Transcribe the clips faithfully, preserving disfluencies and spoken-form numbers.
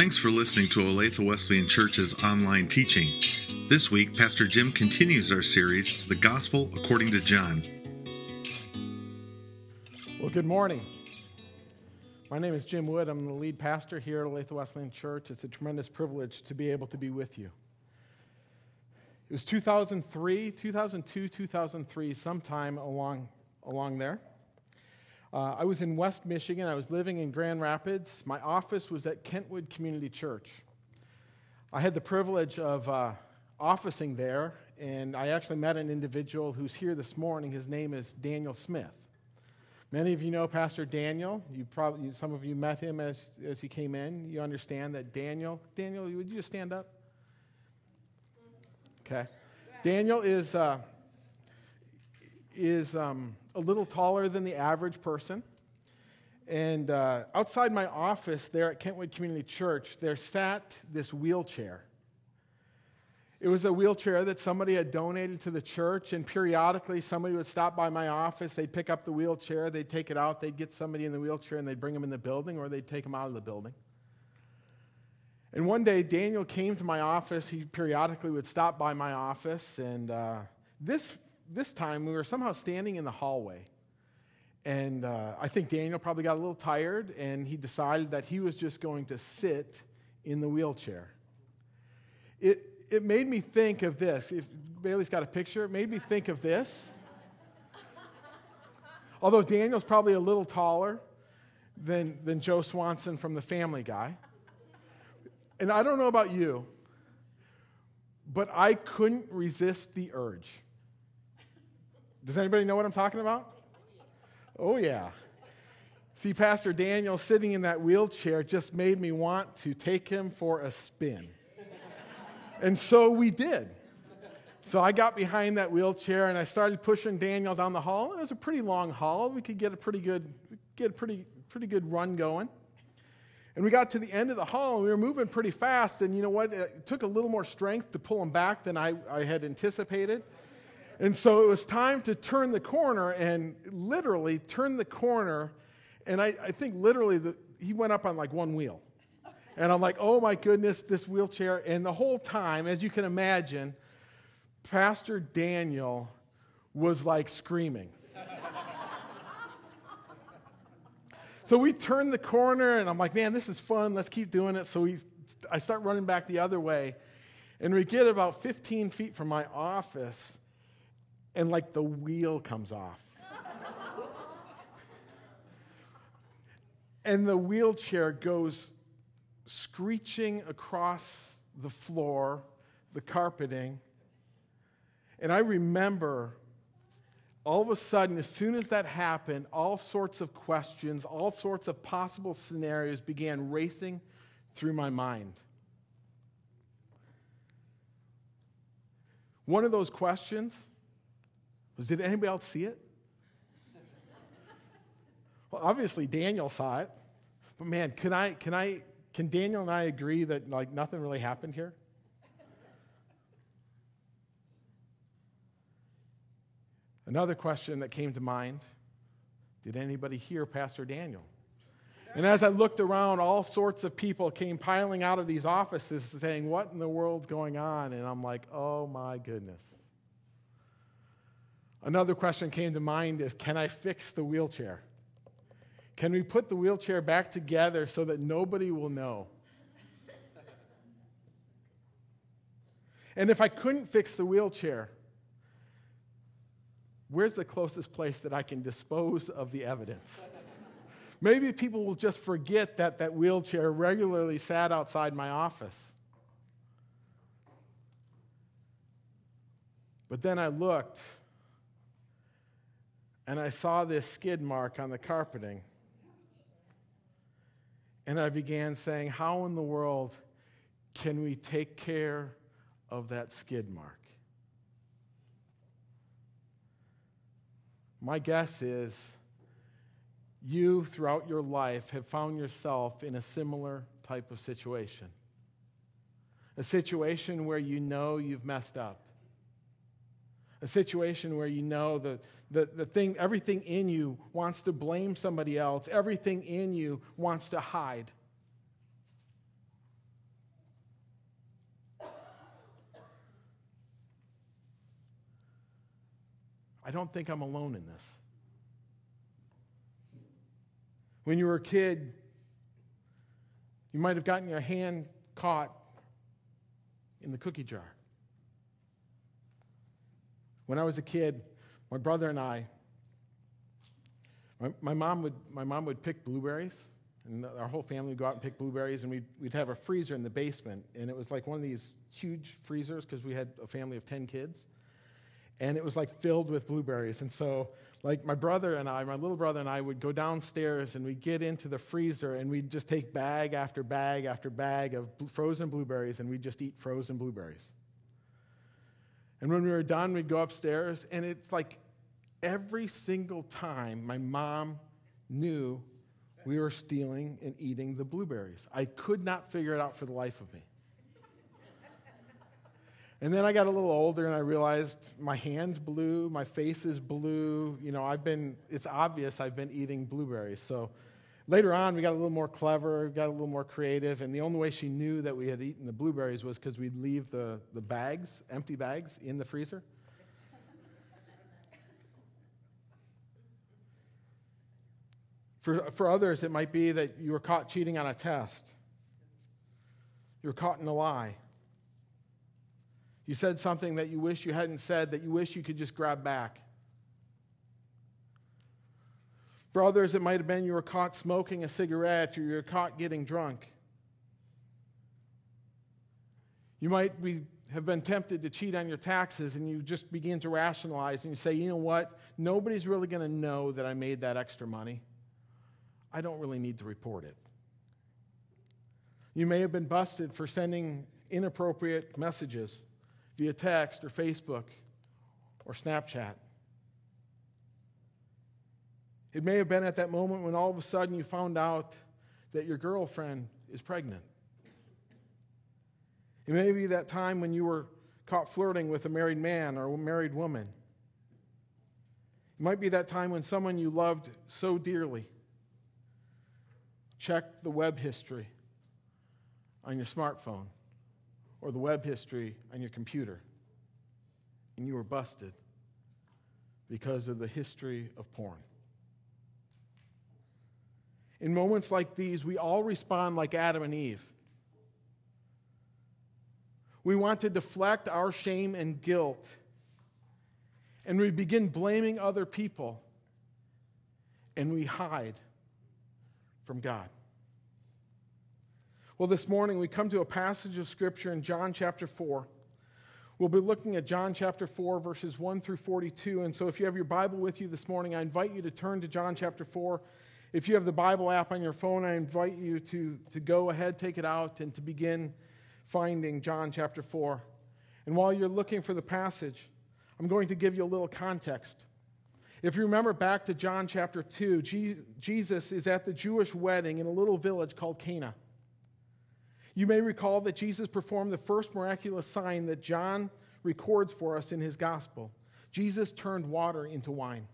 Thanks for listening to Olathe Wesleyan Church's online teaching. This week, Pastor Jim continues our series, The Gospel According to John. Well, good morning. My name is Jim Wood. I'm the lead pastor here at Olathe Wesleyan Church. It's a tremendous privilege to be able to be with you. It was two thousand three, two thousand two, two thousand three, sometime along, along there. Uh, I was in West Michigan. I was living in Grand Rapids. My office was at Kentwood Community Church. I had the privilege of uh, officing there, and I actually met an individual who's here this morning. His name is Daniel Smith. Many of you know Pastor Daniel. You probably, some of you met him as, as he came in. You understand that Daniel, Daniel, would you just stand up? Okay. Daniel is uh, is um, a little taller than the average person. And uh, outside my office there at Kentwood Community Church, there sat this wheelchair. It was a wheelchair that somebody had donated to the church, and periodically somebody would stop by my office, they'd pick up the wheelchair, they'd take it out, they'd get somebody in the wheelchair, and they'd bring them in the building, or they'd take them out of the building. And one day, Daniel came to my office. He periodically would stop by my office, and uh, this this time we were somehow standing in the hallway. And uh, I think Daniel probably got a little tired, and he decided that he was just going to sit in the wheelchair. It it made me think of this. If Bailey's got a picture, it made me think of this. Although Daniel's probably a little taller than, than Joe Swanson from The Family Guy. And I don't know about you, but I couldn't resist the urge. Does anybody know what I'm talking about? Oh, yeah. See, Pastor Daniel sitting in that wheelchair just made me want to take him for a spin. And so we did. So I got behind that wheelchair and I started pushing Daniel down the hall. It was a pretty long hall. We could get a pretty good, get a pretty, pretty good run going. And we got to the end of the hall, and we were moving pretty fast, and you know what? It took a little more strength to pull him back than I, I had anticipated. And so it was time to turn the corner, and literally turn the corner, and I, I think literally the, he went up on like one wheel. And I'm like, oh my goodness, this wheelchair. And the whole time, as you can imagine, Pastor Daniel was like screaming. So we turned the corner, and I'm like, man, this is fun. Let's keep doing it. So we, I start running back the other way, and we get about fifteen feet from my office, and like the wheel comes off. And the wheelchair goes screeching across the floor, the carpeting. And I remember all of a sudden, as soon as that happened, all sorts of questions, all sorts of possible scenarios began racing through my mind. One of those questions was, did anybody else see it? Well, obviously Daniel saw it, but man, can I, can I, can Daniel and I agree that like nothing really happened here? Another question that came to mind, did anybody hear Pastor Daniel? And as I looked around, all sorts of people came piling out of these offices saying, what in the world's going on? And I'm like, oh my goodness. Another question came to mind is, can I fix the wheelchair? Can we put the wheelchair back together so that nobody will know? And if I couldn't fix the wheelchair, where's the closest place that I can dispose of the evidence? Maybe people will just forget that that wheelchair regularly sat outside my office. But then I looked, and I saw this skid mark on the carpeting. And I began saying, how in the world can we take care of that skid mark? My guess is you, throughout your life, have found yourself in a similar type of situation. A situation where you know you've messed up. A situation where you know the, the, the thing, everything in you wants to blame somebody else. Everything in you wants to hide. I don't think I'm alone in this. When you were a kid, you might have gotten your hand caught in the cookie jar. When I was a kid, my brother and I, my, my mom would my mom would pick blueberries, and our whole family would go out and pick blueberries, and we'd, we'd have a freezer in the basement, and it was like one of these huge freezers because we had a family of ten kids, and it was like filled with blueberries. And so like my brother and I, my little brother and I would go downstairs and we'd get into the freezer and we'd just take bag after bag after bag of frozen blueberries and we'd just eat frozen blueberries. And when we were done, we'd go upstairs, and it's like every single time my mom knew we were stealing and eating the blueberries. I could not figure it out for the life of me. And then I got a little older and I realized my hand's blue, my face is blue. You know, I've been, it's obvious I've been eating blueberries. So later on, we got a little more clever, got a little more creative, and the only way she knew that we had eaten the blueberries was because we'd leave the, the bags, empty bags, in the freezer. For, for others, it might be that you were caught cheating on a test. You were caught in a lie. You said something that you wish you hadn't said, that you wish you could just grab back. For others, it might have been you were caught smoking a cigarette, or you were caught getting drunk. You might be, have been tempted to cheat on your taxes, and you just begin to rationalize, and you say, you know what, nobody's really going to know that I made that extra money. I don't really need to report it. You may have been busted for sending inappropriate messages via text or Facebook or Snapchat. It may have been at that moment when all of a sudden you found out that your girlfriend is pregnant. It may be that time when you were caught flirting with a married man or a married woman. It might be that time when someone you loved so dearly checked the web history on your smartphone or the web history on your computer, and you were busted because of the history of porn. In moments like these, we all respond like Adam and Eve. We want to deflect our shame and guilt, and we begin blaming other people, and we hide from God. Well, this morning we come to a passage of Scripture in John chapter four. We'll be looking at John chapter four, verses one through forty-two. And so if you have your Bible with you this morning, I invite you to turn to John chapter four. If you have the Bible app on your phone, I invite you to, to go ahead, take it out, and to begin finding John chapter four. And while you're looking for the passage, I'm going to give you a little context. If you remember back to John chapter two, Jesus is at the Jewish wedding in a little village called Cana. You may recall that Jesus performed the first miraculous sign that John records for us in his gospel. Jesus turned water into wine.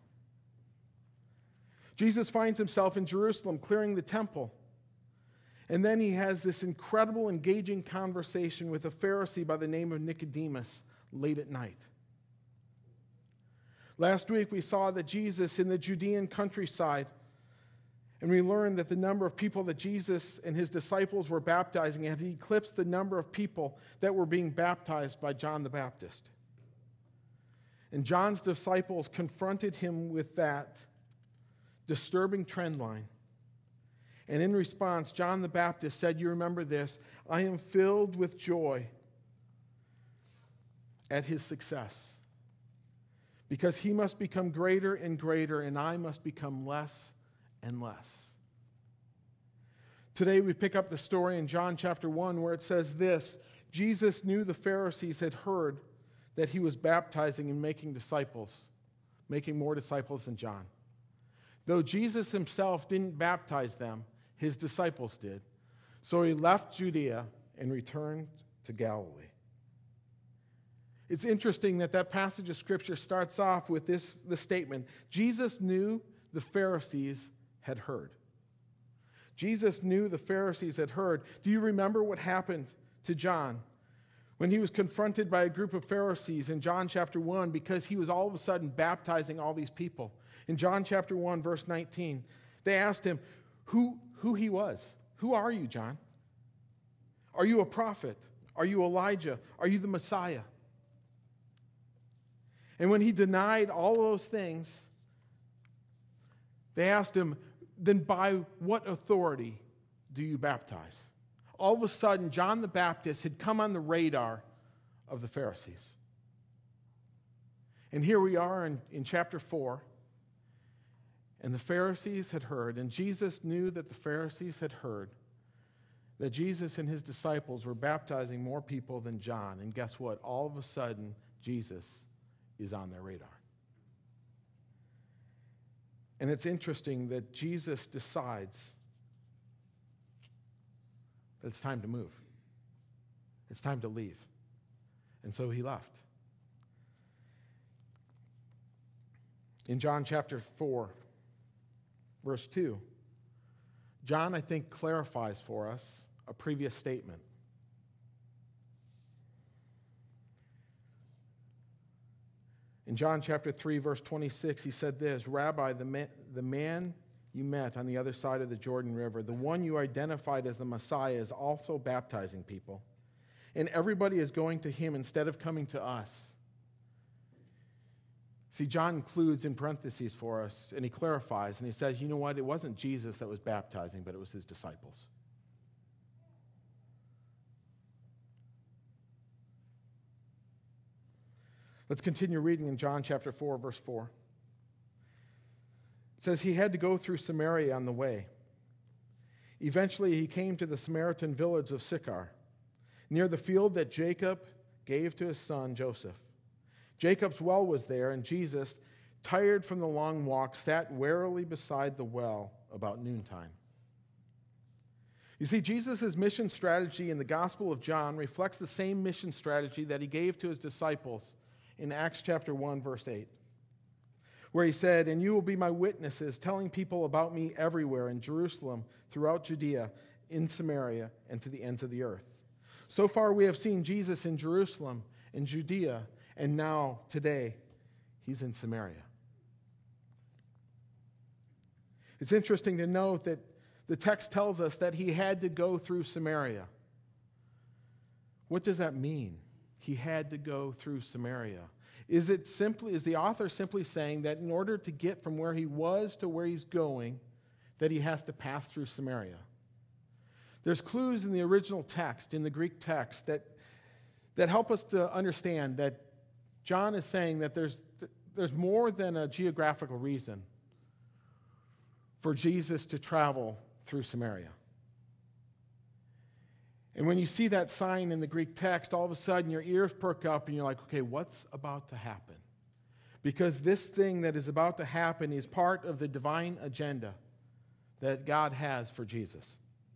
Jesus finds himself in Jerusalem clearing the temple. And then he has this incredible, engaging conversation with a Pharisee by the name of Nicodemus late at night. Last week we saw that Jesus in the Judean countryside, and we learned that the number of people that Jesus and his disciples were baptizing had eclipsed the number of people that were being baptized by John the Baptist. And John's disciples confronted him with that disturbing trend line. And in response, John the Baptist said, you remember this, I am filled with joy at his success, because he must become greater and greater, and I must become less and less. Today we pick up the story in John chapter one where it says this, Jesus knew the Pharisees had heard that he was baptizing and making disciples, making more disciples than John. Though Jesus himself didn't baptize them, his disciples did. So he left Judea and returned to Galilee. It's interesting that that passage of Scripture starts off with this, this statement. Jesus knew the Pharisees had heard. Jesus knew the Pharisees had heard. Do you remember what happened to John When he was confronted by a group of Pharisees in John chapter one because he was all of a sudden baptizing all these people. In John chapter one, verse nineteen, they asked him who, who he was. Who are you, John? Are you a prophet? Are you Elijah? Are you the Messiah? And when he denied all those things, they asked him, then by what authority do you baptize? All of a sudden, John the Baptist had come on the radar of the Pharisees. And here we are in, in chapter four, and the Pharisees had heard, and Jesus knew that the Pharisees had heard that Jesus and his disciples were baptizing more people than John. And guess what? All of a sudden, Jesus is on their radar. And it's interesting that Jesus decides that it's time to move. It's time to leave. And so he left. In John chapter four, verse two, John, I think, clarifies for us a previous statement. In John chapter three, verse twenty-six, he said this, Rabbi, the man, the man you met on the other side of the Jordan River, the one you identified as the Messiah, is also baptizing people. And everybody is going to him instead of coming to us. See, John includes in parentheses for us, and he clarifies, and he says, you know what? It wasn't Jesus that was baptizing, but it was his disciples. Let's continue reading in John chapter four, verse four. It says, he had to go through Samaria on the way. Eventually, he came to the Samaritan village of Sychar, near the field that Jacob gave to his son Joseph. Jacob's well was there, and Jesus, tired from the long walk, sat warily beside the well about noontime. You see, Jesus' mission strategy in the Gospel of John reflects the same mission strategy that he gave to his disciples in Acts chapter one, verse eight, where he said, and you will be my witnesses, telling people about me everywhere in Jerusalem, throughout Judea, in Samaria, and to the ends of the earth. So far we have seen Jesus in Jerusalem, in Judea, and now, today, he's in Samaria. It's interesting to note that the text tells us that he had to go through Samaria. What does that mean? He had to go through Samaria. Is it simply, is the author simply saying that in order to get from where he was to where he's going, that he has to pass through Samaria? There's clues in the original text, in the Greek text, that, that help us to understand that John is saying that there's, there's more than a geographical reason for Jesus to travel through Samaria. And when you see that sign in the Greek text, all of a sudden your ears perk up and you're like, okay, what's about to happen? Because this thing that is about to happen is part of the divine agenda that God has for Jesus.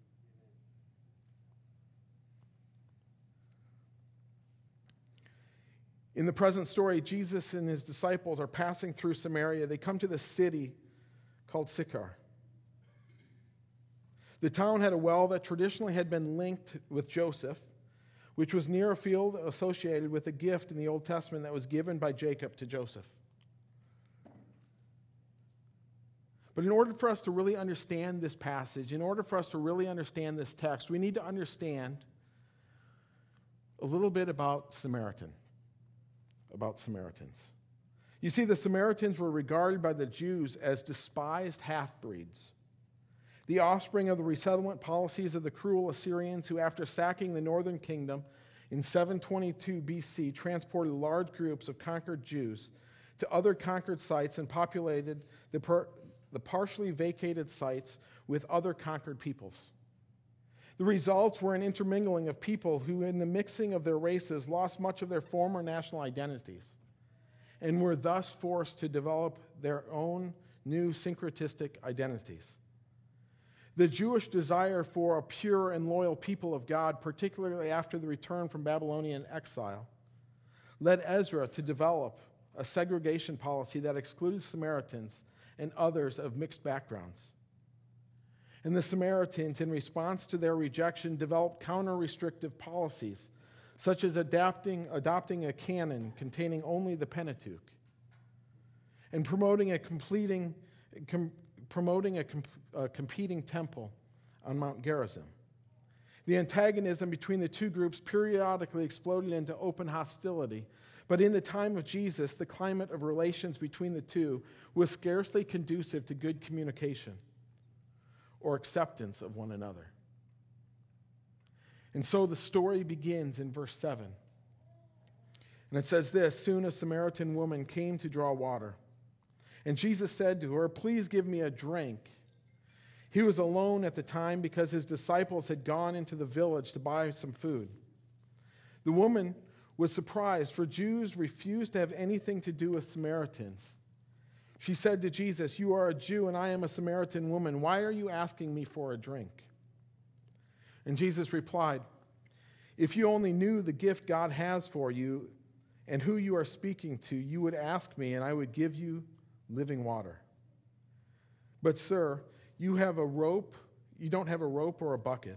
In the present story, Jesus and his disciples are passing through Samaria. They come to the city called Sychar. The town had a well that traditionally had been linked with Joseph, which was near a field associated with a gift in the Old Testament that was given by Jacob to Joseph. But in order for us to really understand this passage, in order for us to really understand this text, we need to understand a little bit about Samaritan, about Samaritans. You see, the Samaritans were regarded by the Jews as despised half-breeds, the offspring of the resettlement policies of the cruel Assyrians who, after sacking the northern kingdom in seven twenty-two B C, transported large groups of conquered Jews to other conquered sites and populated the, per- the partially vacated sites with other conquered peoples. The results were an intermingling of people who, in the mixing of their races, lost much of their former national identities and were thus forced to develop their own new syncretistic identities. The Jewish desire for a pure and loyal people of God, particularly after the return from Babylonian exile, led Ezra to develop a segregation policy that excluded Samaritans and others of mixed backgrounds. And the Samaritans, in response to their rejection, developed counter-restrictive policies, such as adapting, adopting a canon containing only the Pentateuch, and promoting a completing, com, promoting a, comp, a competing temple on Mount Gerizim. The antagonism between the two groups periodically exploded into open hostility, but in the time of Jesus, the climate of relations between the two was scarcely conducive to good communication or acceptance of one another. And so the story begins in verse seven. And it says this: soon a Samaritan woman came to draw water. And Jesus said to her, "Please give me a drink." He was alone at the time because his disciples had gone into the village to buy some food. The woman was surprised, for Jews refused to have anything to do with Samaritans. She said to Jesus, "You are a Jew and I am a Samaritan woman. Why are you asking me for a drink?" And Jesus replied, "If you only knew the gift God has for you and who you are speaking to, you would ask me and I would give you living water. But sir, you have a rope, you don't have a rope or a bucket."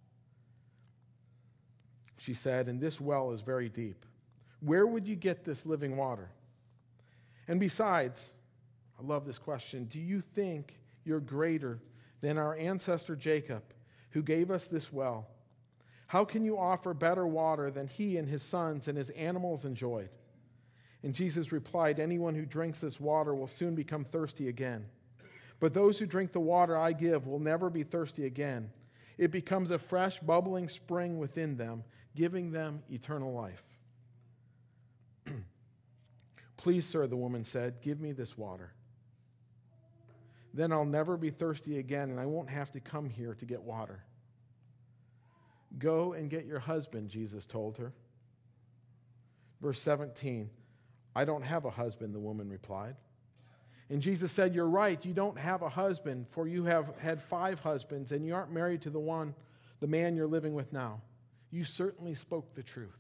She said, "And this well is very deep. Where would you get this living water? And besides," I love this question, "do you think you're greater than our ancestor Jacob, who gave us this well? How can you offer better water than he and his sons and his animals enjoyed?" And Jesus replied, "Anyone who drinks this water will soon become thirsty again. But those who drink the water I give will never be thirsty again. It becomes a fresh, bubbling spring within them, giving them eternal life." "Please, sir," the woman said, "give me this water. Then I'll never be thirsty again, and I won't have to come here to get water." "Go and get your husband," Jesus told her. Verse seventeen, "I don't have a husband," the woman replied. And Jesus said, "You're right, you don't have a husband, for you have had five husbands, and you aren't married to the one, the man you're living with now. You certainly spoke the truth."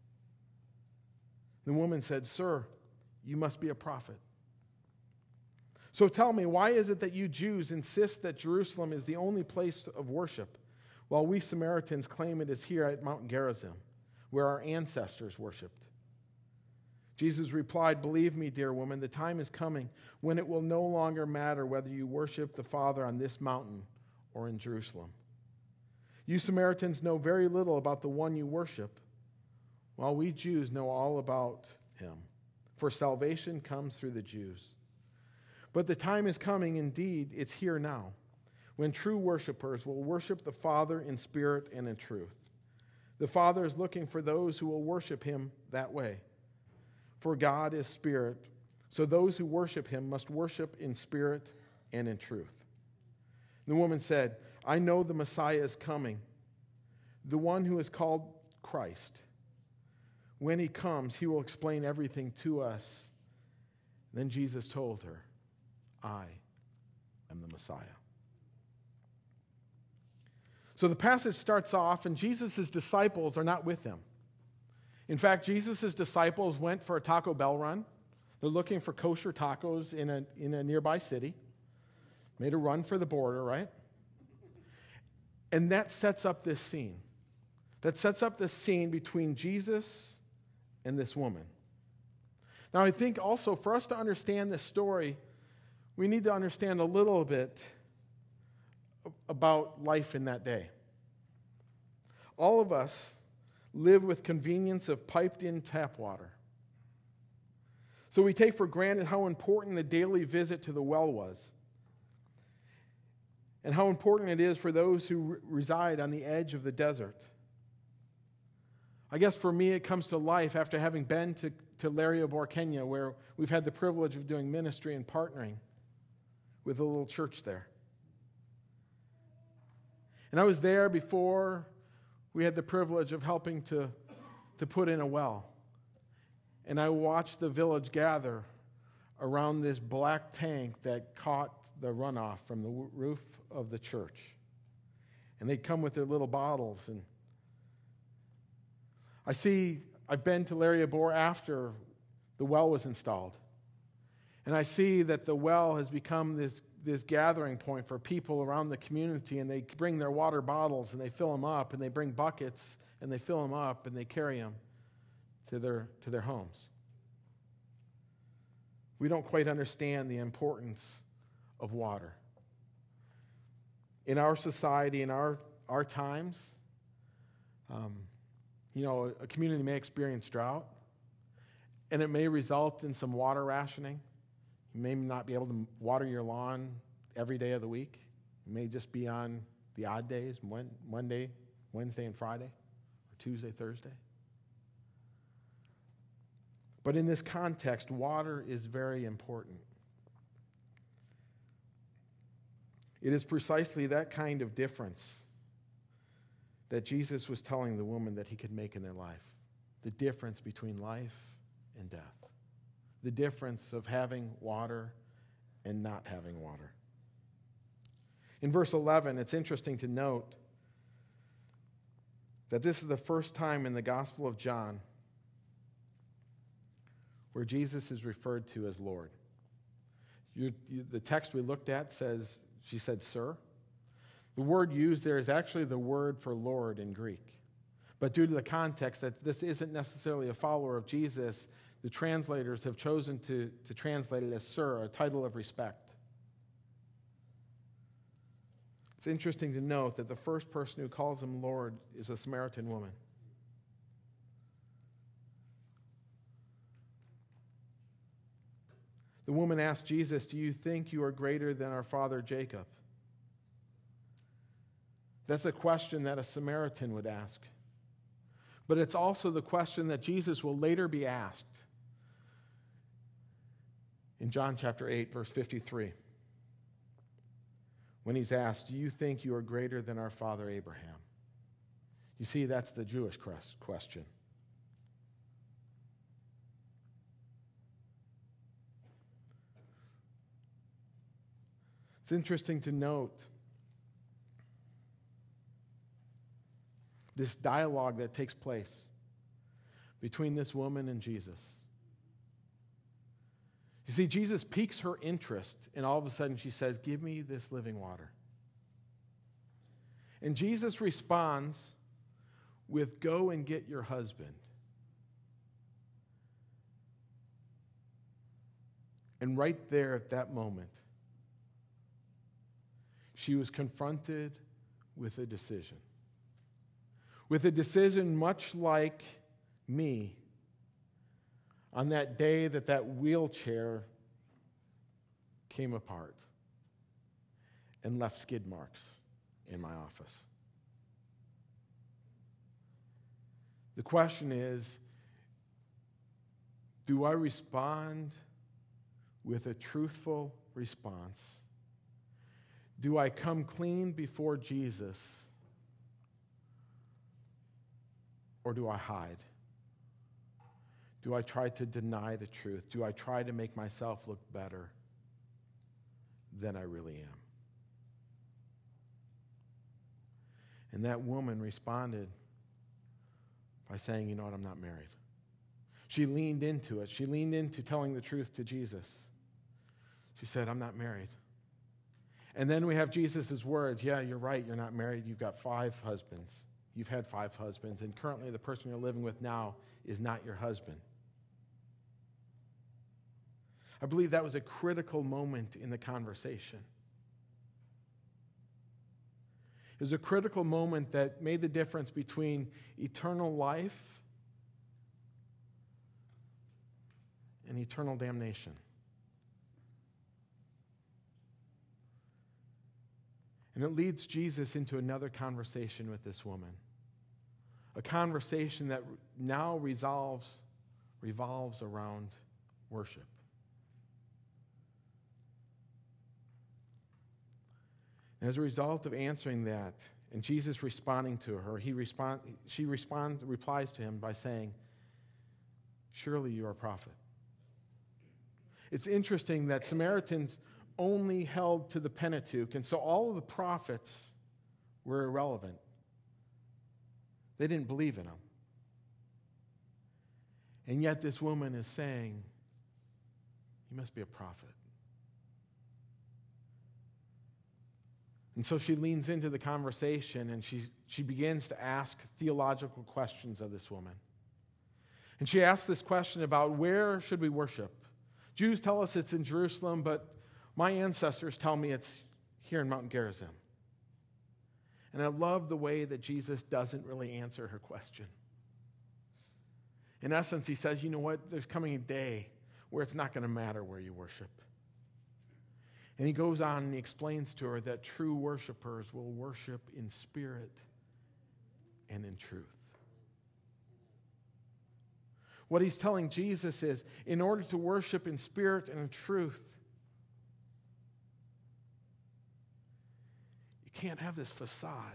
The woman said, "Sir, you must be a prophet. So tell me, why is it that you Jews insist that Jerusalem is the only place of worship, while we Samaritans claim it is here at Mount Gerizim, where our ancestors worshipped?" Jesus replied, "Believe me, dear woman, the time is coming when it will no longer matter whether you worship the Father on this mountain or in Jerusalem. You Samaritans know very little about the one you worship, while we Jews know all about him, for salvation comes through the Jews. But the time is coming, indeed, it's here now, when true worshipers will worship the Father in spirit and in truth. The Father is looking for those who will worship him that way. For God is spirit, so those who worship him must worship in spirit and in truth." The woman said, "I know the Messiah is coming, the one who is called Christ. When he comes, he will explain everything to us." Then Jesus told her, "I am the Messiah." So the passage starts off, and Jesus' disciples are not with him. In fact, Jesus' disciples went for a Taco Bell run. They're looking for kosher tacos in a, in a nearby city. Made a run for the border, right? And that sets up this scene. That sets up this scene between Jesus and this woman. Now, I think also for us to understand this story, we need to understand a little bit about life in that day. All of us live with convenience of piped-in tap water. So we take for granted how important the daily visit to the well was, and how important it is for those who re- reside on the edge of the desert. I guess for me it comes to life after having been to, to Lariabor, Kenya, where we've had the privilege of doing ministry and partnering with a little church there. And I was there before we had the privilege of helping to, to put in a well. And I watched the village gather around this black tank that caught the runoff from the roof of the church. And they'd come with their little bottles. And I see, I've been to Lariabor after the well was installed. And I see that the well has become this this gathering point for people around the community, and they bring their water bottles and they fill them up, and they bring buckets and they fill them up and they carry them to their, to their homes. We don't quite understand the importance of water. In our society, in our, our times, um, you know, a community may experience drought, and it may result in some water rationing. You may not be able to water your lawn every day of the week. It may just be on the odd days, Monday, Wednesday, and Friday, or Tuesday, Thursday. But in this context, water is very important. It is precisely that kind of difference that Jesus was telling the woman that he could make in their life. The difference between life and death. The difference of having water and not having water. In verse eleven, it's interesting to note that this is the first time in the Gospel of John where Jesus is referred to as Lord. You, you, the text we looked at says, she said, sir. The word used there is actually the word for Lord in Greek. But due to the context that this isn't necessarily a follower of Jesus, the translators have chosen to, to translate it as sir, a title of respect. It's interesting to note that the first person who calls him Lord is a Samaritan woman. The woman asked Jesus, do you think you are greater than our father Jacob? That's a question that a Samaritan would ask. But it's also the question that Jesus will later be asked in John chapter eight, verse fifty-three. When he's asked, do you think you are greater than our father Abraham? You see, that's the Jewish question. It's interesting to note this dialogue that takes place between this woman and Jesus. You see, Jesus piques her interest, and all of a sudden she says, give me this living water. And Jesus responds with, go and get your husband. And right there at that moment, she was confronted with a decision. With a decision much like me on that day that that wheelchair came apart and left skid marks in my office. The question is, do I respond with a truthful response? Do I come clean before Jesus, or do I hide? Do I try to deny the truth? Do I try to make myself look better than I really am? And that woman responded by saying, you know what, I'm not married. She leaned into it. She leaned into telling the truth to Jesus. She said, I'm not married. And then we have Jesus' words, yeah, you're right, you're not married. You've got five husbands. You've had five husbands, and currently the person you're living with now is not your husband. I believe that was a critical moment in the conversation. It was a critical moment that made the difference between eternal life and eternal damnation. And it leads Jesus into another conversation with this woman. A conversation that now resolves, revolves around worship. And as a result of answering that, and Jesus responding to her, he respond, she responds, replies to him by saying, surely you are a prophet. It's interesting that Samaritans only held to the Pentateuch, and so all of the prophets were irrelevant. They didn't believe in them. And yet this woman is saying, you must be a prophet. And so she leans into the conversation and she, she begins to ask theological questions of this woman. And she asks this question about where should we worship? Jews tell us it's in Jerusalem, but my ancestors tell me it's here in Mount Gerizim. And I love the way that Jesus doesn't really answer her question. In essence, he says, you know what? There's coming a day where it's not going to matter where you worship. And he goes on and he explains to her that true worshipers will worship in spirit and in truth. What he's telling Jesus is, in order to worship in spirit and in truth, you can't have this facade.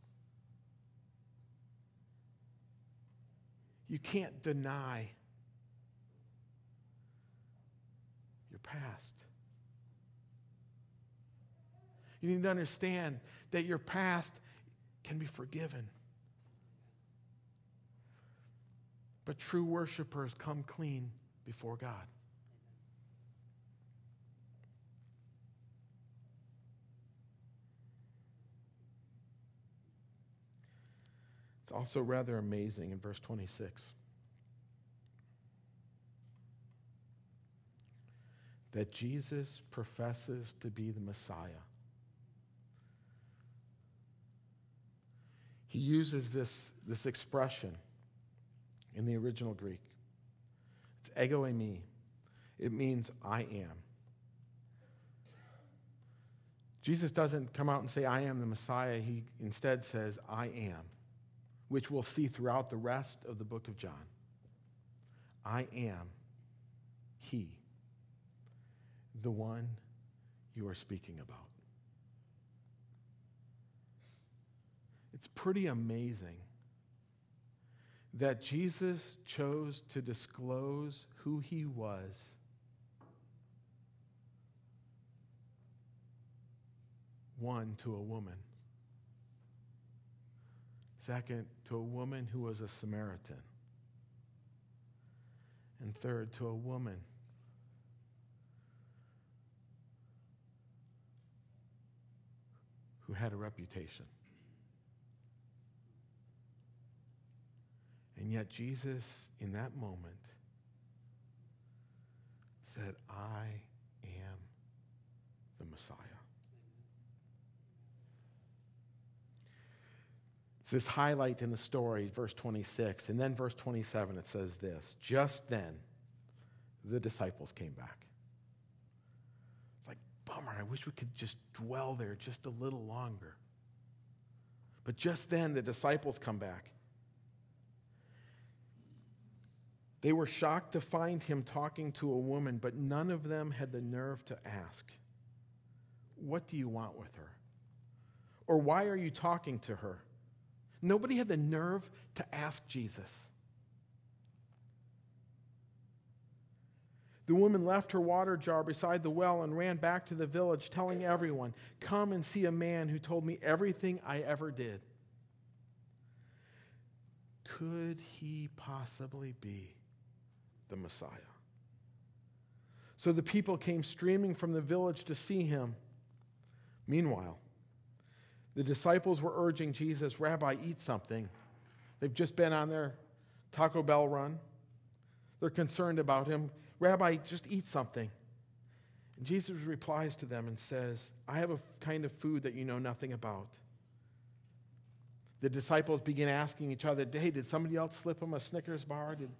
You can't deny your past. You need to understand that your past can be forgiven. But true worshipers come clean before God. It's also rather amazing in verse twenty-six that Jesus professes to be the Messiah. He uses this, this expression in the original Greek. It's ego eimi. It means I am. Jesus doesn't come out and say, I am the Messiah. He instead says, I am, which we'll see throughout the rest of the book of John. I am he, the one you are speaking about. It's pretty amazing that Jesus chose to disclose who he was one, to a woman. Second, to a woman who was a Samaritan. And third, to a woman who had a reputation. And yet Jesus, in that moment, said, I am the Messiah. It's this highlight in the story, verse twenty-six. And then verse twenty-seven, it says this: just then, the disciples came back. It's like, bummer, I wish we could just dwell there just a little longer. But just then, the disciples come back. They were shocked to find him talking to a woman, but none of them had the nerve to ask, what do you want with her? Or why are you talking to her? Nobody had the nerve to ask Jesus. The woman left her water jar beside the well and ran back to the village, telling everyone, come and see a man who told me everything I ever did. Could he possibly be the Messiah? So the people came streaming from the village to see him. Meanwhile, the disciples were urging Jesus, Rabbi, eat something. They've just been on their Taco Bell run. They're concerned about him. Rabbi, just eat something. And Jesus replies to them and says, I have a kind of food that you know nothing about. The disciples begin asking each other, hey, did somebody else slip him a Snickers bar? Did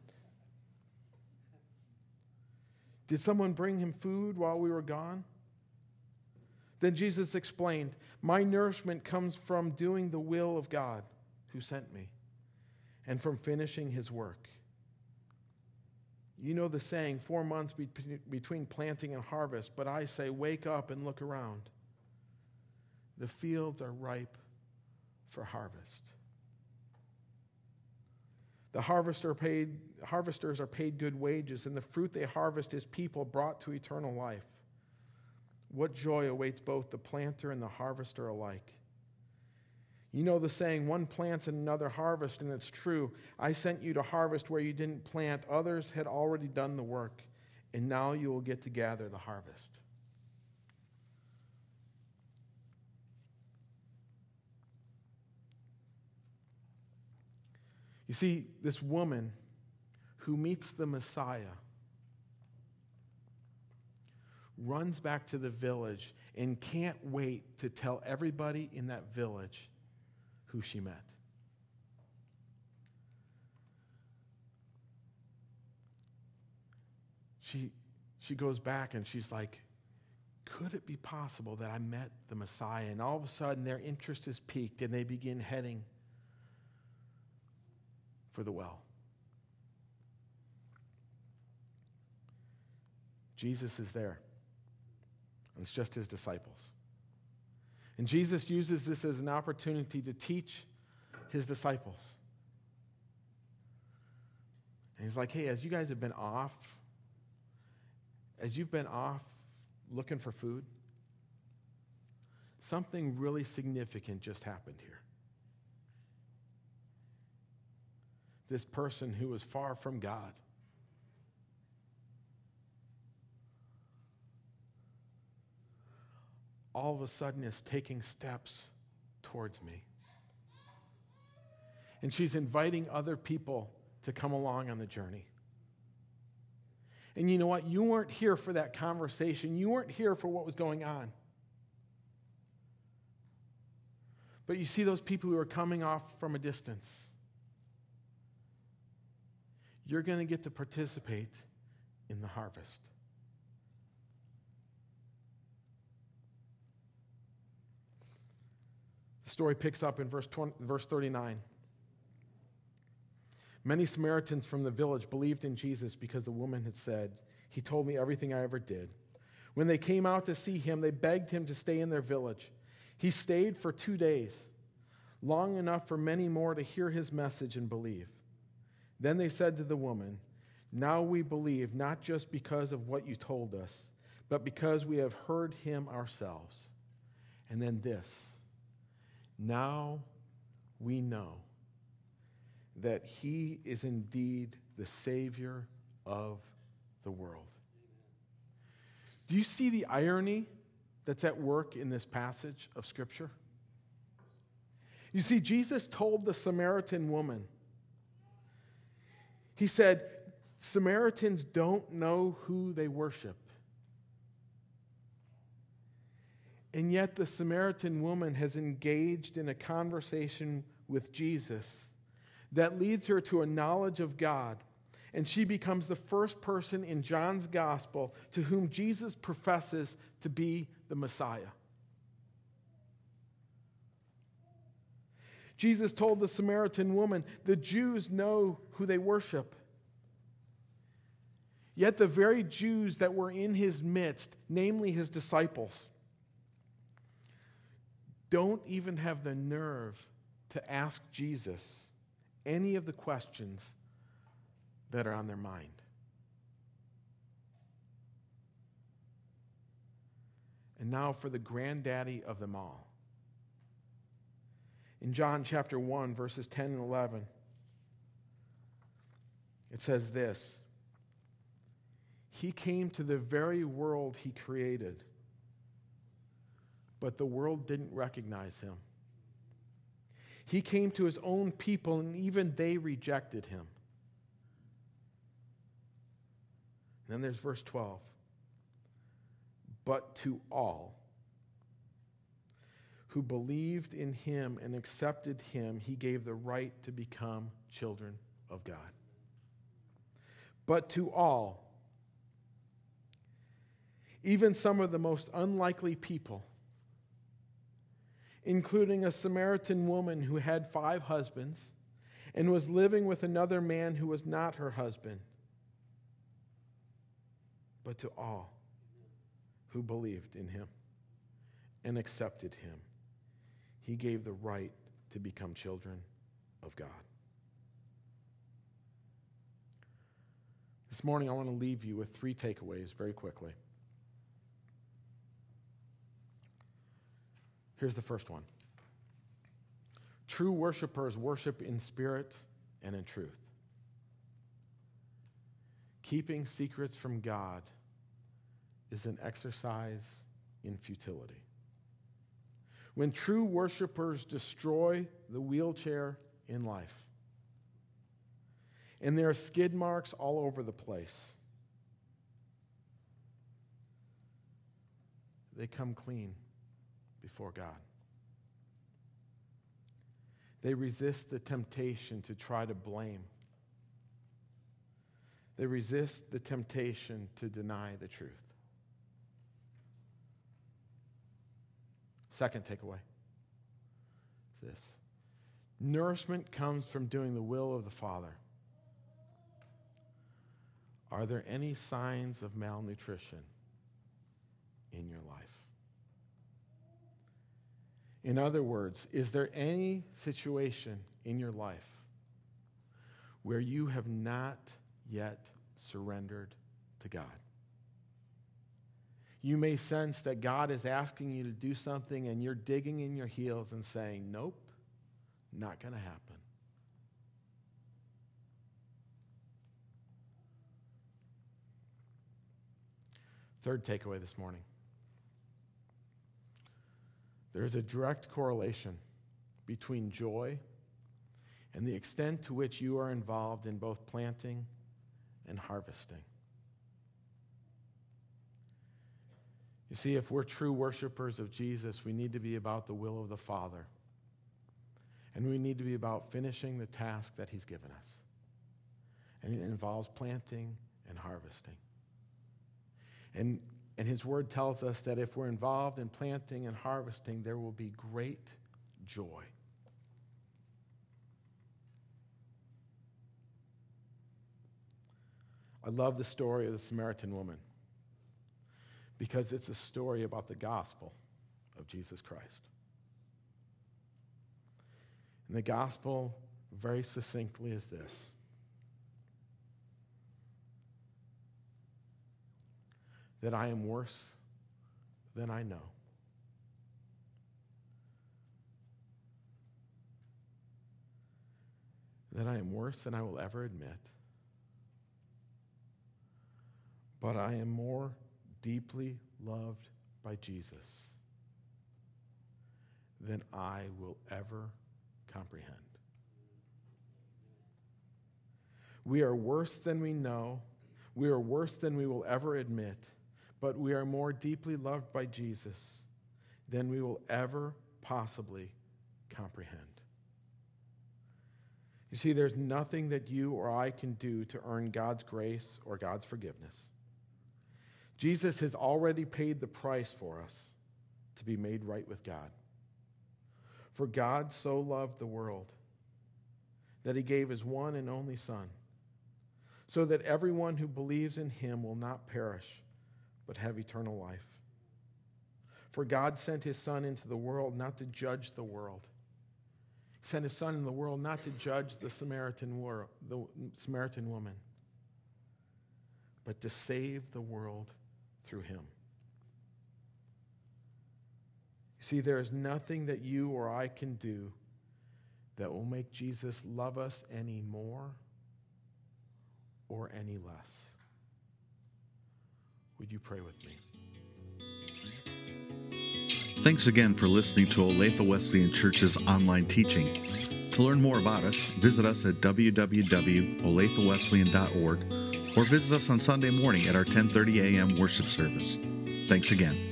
Did someone bring him food while we were gone? Then Jesus explained, my nourishment comes from doing the will of God who sent me and from finishing his work. You know the saying, four months be- between planting and harvest, but I say, wake up and look around. The fields are ripe for harvest. The harvester paid, harvesters are paid good wages, and the fruit they harvest is people brought to eternal life. What joy awaits both the planter and the harvester alike. You know the saying, one plants and another harvests, and it's true. I sent you to harvest where you didn't plant. Others had already done the work, and now you will get to gather the harvest. You see, this woman who meets the Messiah runs back to the village and can't wait to tell everybody in that village who she met. She, she goes back and she's like, could it be possible that I met the Messiah? And all of a sudden their interest is piqued and they begin heading for the well. Jesus is there. And it's just his disciples. And Jesus uses this as an opportunity to teach his disciples. And he's like, hey, as you guys have been off, as you've been off looking for food, something really significant just happened here. This person who was far from God all of a sudden is taking steps towards me. And she's inviting other people to come along on the journey. And you know what? You weren't here for that conversation. You weren't here for what was going on. But you see those people who are coming off from a distance. You're going to get to participate in the harvest. The story picks up in verse twenty, verse thirty-nine. Many Samaritans from the village believed in Jesus because the woman had said, he told me everything I ever did. When they came out to see him, they begged him to stay in their village. He stayed for two days, long enough for many more to hear his message and believe. Then they said to the woman, now we believe, not just because of what you told us, but because we have heard him ourselves. And then this, now we know that he is indeed the Savior of the world. Do you see the irony that's at work in this passage of Scripture? You see, Jesus told the Samaritan woman, he said, Samaritans don't know who they worship. And yet the Samaritan woman has engaged in a conversation with Jesus that leads her to a knowledge of God. And she becomes the first person in John's gospel to whom Jesus professes to be the Messiah. Jesus told the Samaritan woman, the Jews know who they worship. Yet the very Jews that were in his midst, namely his disciples, don't even have the nerve to ask Jesus any of the questions that are on their mind. And now for the granddaddy of them all. In John chapter one, verses ten and eleven, it says this, he came to the very world he created, but the world didn't recognize him. He came to his own people, and even they rejected him. And then there's verse twelve. But to all who believed in him and accepted him, he gave the right to become children of God. But to all, even some of the most unlikely people, including a Samaritan woman who had five husbands and was living with another man who was not her husband, but to all who believed in him and accepted him, he gave the right to become children of God. This morning, I want to leave you with three takeaways very quickly. Here's the first one. True worshipers worship in spirit and in truth. Keeping secrets from God is an exercise in futility. When true worshipers destroy the wheelchair in life, and there are skid marks all over the place. They come clean before God. They resist the temptation to try to blame. They resist the temptation to deny the truth. Second takeaway is this. Nourishment comes from doing the will of the Father. Are there any signs of malnutrition in your life? In other words, is there any situation in your life where you have not yet surrendered to God? You may sense that God is asking you to do something and you're digging in your heels and saying, nope, not going to happen. Third takeaway this morning. There is a direct correlation between joy and the extent to which you are involved in both planting and harvesting. You see, if we're true worshipers of Jesus, we need to be about the will of the Father. And we need to be about finishing the task that he's given us. And it involves planting and harvesting. And, and his word tells us that if we're involved in planting and harvesting, there will be great joy. I love the story of the Samaritan woman because it's a story about the gospel of Jesus Christ. And the gospel, very succinctly, is this. That I am worse than I know. That I am worse than I will ever admit. But I am more deeply loved by Jesus than I will ever comprehend. We are worse than we know. We are worse than we will ever admit. But we are more deeply loved by Jesus than we will ever possibly comprehend. You see, there's nothing that you or I can do to earn God's grace or God's forgiveness. Jesus has already paid the price for us to be made right with God. For God so loved the world that he gave his one and only Son, so that everyone who believes in him will not perish, but have eternal life. For God sent his Son into the world not to judge the world. He sent his Son in the world not to judge the Samaritan world, the Samaritan woman, but to save the world through him. You see, there is nothing that you or I can do that will make Jesus love us any more or any less. Would you pray with me? Thanks again for listening to Olathe Wesleyan Church's online teaching. To learn more about us, visit us at w w w dot olathe wesleyan dot org or visit us on Sunday morning at our ten thirty a.m. worship service. Thanks again.